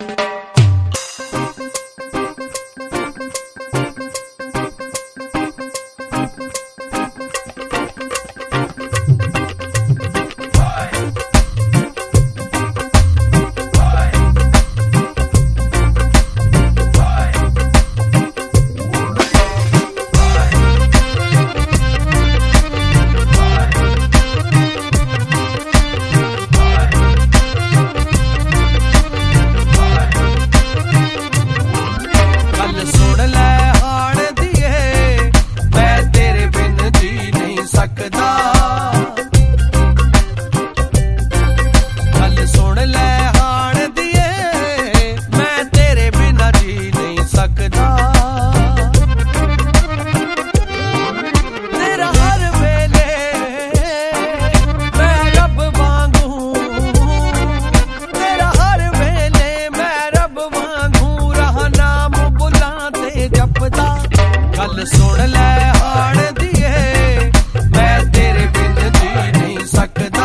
गल सुन लै हाण दिए मैं तेरे बिन जी नहीं सकदा।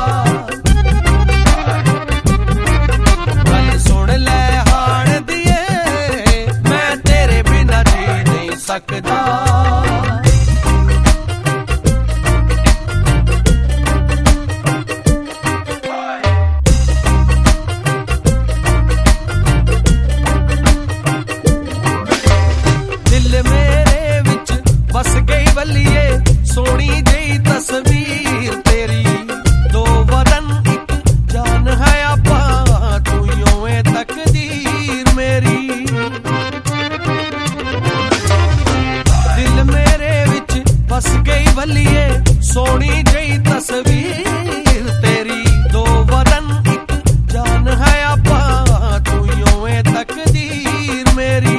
गल सुन लै हाण दिए मैं तेरे बिना जी नहीं सकदा। सोनी जही तस्वीर तेरी दो वतन एक जान है आपा तू यूं है तकदीर मेरी। दिल मेरे विच बस गई बल्लिए सोनी जही तस्वीर तेरी दो वतन एक जान है आपा तू यूं है तकदीर मेरी।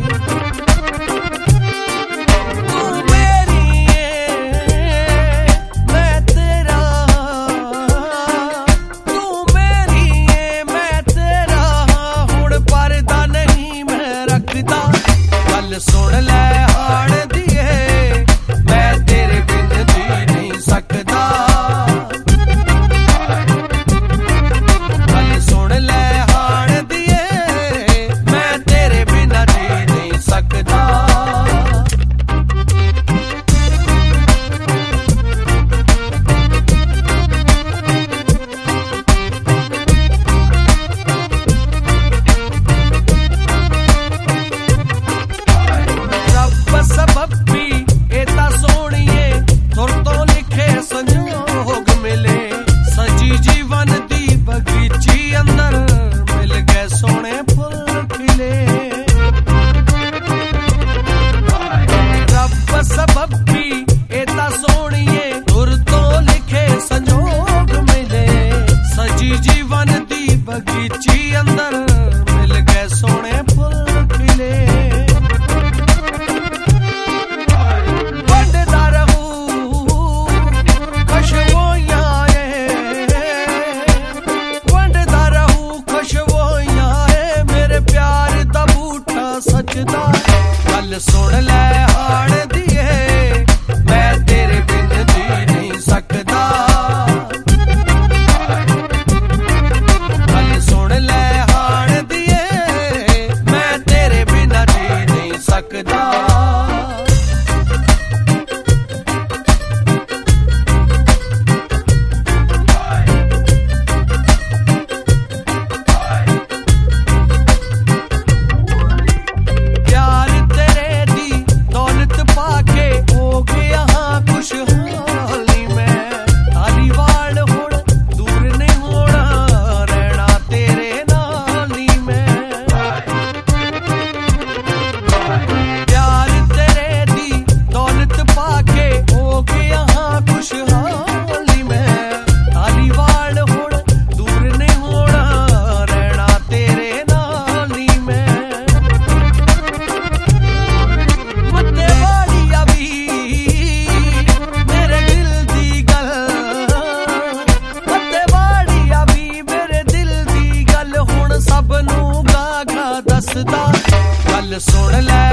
गल सुन लै हाण दिए मैं तेरे बिन जी नहीं सकदा। गल सुन लै हाण दिए मैं तेरे बिना जी नहीं सकदा। सबब भी एता सोहणिए तुर तो लिखे संजोग मिले सजी जीवन दी बगीची अंदर मिल गए सोने फुल खिले। रब सबब भी एता सोहणिए तुर तो लिखे संजोग मिले सजी जीवन दी बगीची अंदर मिल गए सोने फुल खिले। गल सुन लै हाण दिए मैं तेरे बिन जी नहीं सकदा। गल सुन लै हाण दिए मैं तेरे बिना जी नहीं सकदा। गल सुन लै